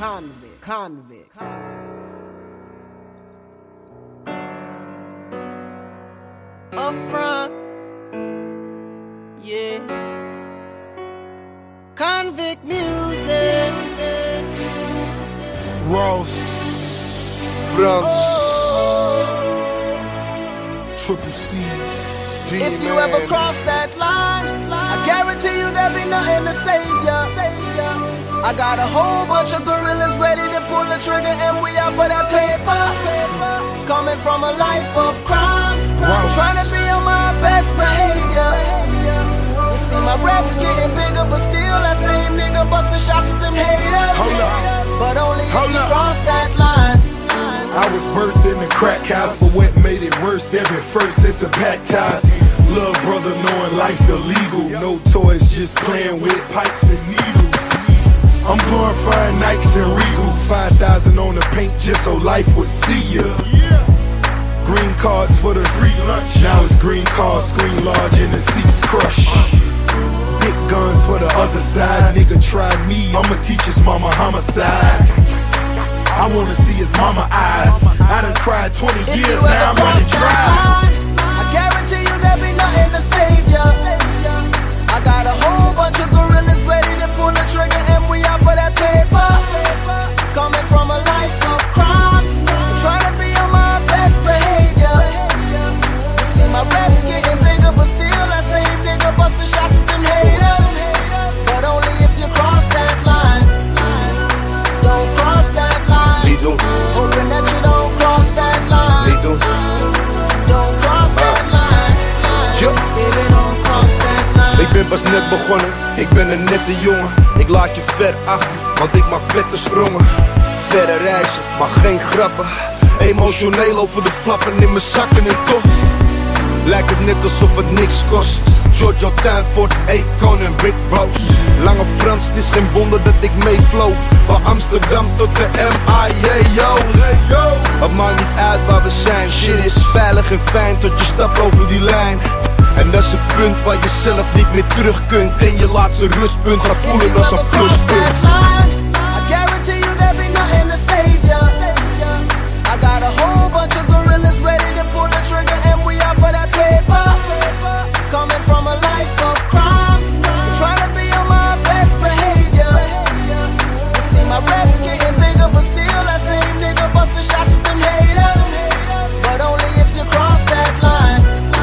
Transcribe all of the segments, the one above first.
Convict. Up front, yeah. Convict music. Ross, France, Triple C's. If you ever cross that line, I guarantee you there'll be nothing to save ya. I got a whole bunch of gorillas ready to pull the trigger, and we out for that paper. Coming from a life of crime, trying to be on my best behavior. You see my raps getting bigger, but still that same nigga busting shots at them haters. But only if you cross that line. I was birthed in the crack house, but what made it worse? Every first it's a baptized little brother knowing life illegal. No toys, just playing with pipes and needles. I'm glorifying Nikes and Regals, 5,000 on the paint just so life would see ya. Green cards for the free lunch, now it's green cards, screen large and the seats crush. Big guns for the other side, nigga try me, I'ma teach his mama homicide. I wanna see his mama eyes, I done cried 20 years, now I'm running dry. I guarantee you there'll be nothing to save ya. I got a whole bunch of gorillas ready to pull the trigger, and we out for that paper. Coming from a life of crime, trying to be on my best behavior. You see my raps getting bigger, but still that same nigga busting shots at them haters. But only if you cross that line. Don't cross that line. Hoping that you don't cross that line. Don't cross that line. Baby, don't cross that line. Ik ben pas net begonnen, ik ben een nette jongen. Ik laat je ver achter, want ik maak vette sprongen. Verre reizen, maar geen grappen. Emotioneel over de flappen in mijn zakken en toch lijkt het net alsof het niks kost. Giorgio Tuinfort, Akon en Rick Ross. Lange Frans, het is geen wonder dat ik meeflow. Van Amsterdam tot de MIA, yo. Het maakt niet uit waar we zijn. Shit is veilig en fijn tot je stapt over die lijn. En dat is het punt waar je zelf niet meer terug kunt. En je laatste rustpunt gaat voelen als een pluspunt. I guarantee you there'll be nothing to save ya. I got a whole bunch of gorillas ready to pull the trigger, and we out for that paper. Coming from a life of crime, trying to be on my best behavior. You see my raps getting bigger, but still that same nigga busting shots at them haters. But only if you cross that line.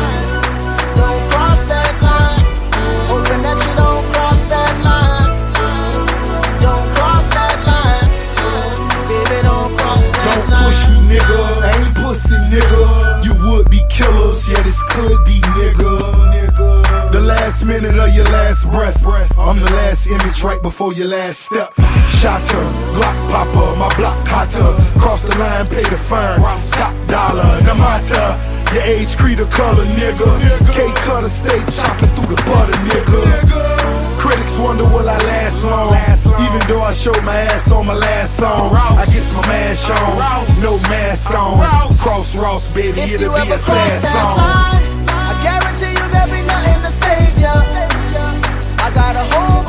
Don't cross that line. Hoping that you don't cross that line. Don't cross that line. Baby, don't cross that line. Don't push me, nigga, I ain't pussy, nigga. You would be killers, yeah, this could be, nigga. The last minute of your last breath, I'm the last image right before your last step. Shotter, Glock popper, my block hotter. Cross the line, pay the fine, top dollar. No matter your age, creed, or color, nigga. K-cutter, stay chopping through the butter, nigga. Critics wonder will I last long. Even though I showed my ass on my last song, I get my mash on, no mask on. Cross Ross, baby, If it'll you be ever a cross sad that song. line, I guarantee you there'll be nothing to save ya. I got a whole